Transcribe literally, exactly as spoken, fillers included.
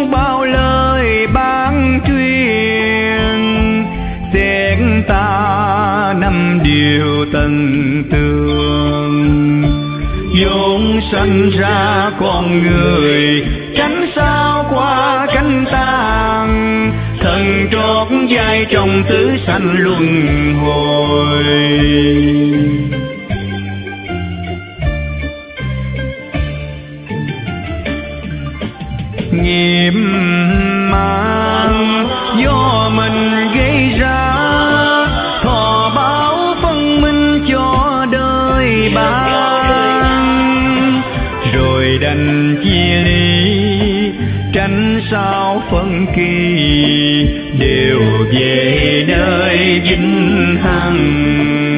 bao lời ban truyền, xét ta năm điều tận tường. vốn sanh ra con người, tránh sao qua cánh tàn, thần trót vai trong tứ sanh luân hồi. Nghiệp mang do mình gây ra, thọ báo phân minh cho đời ban, rồi đành chia ly tránh sao phân kỳ, đều về nơi vĩnh hằng.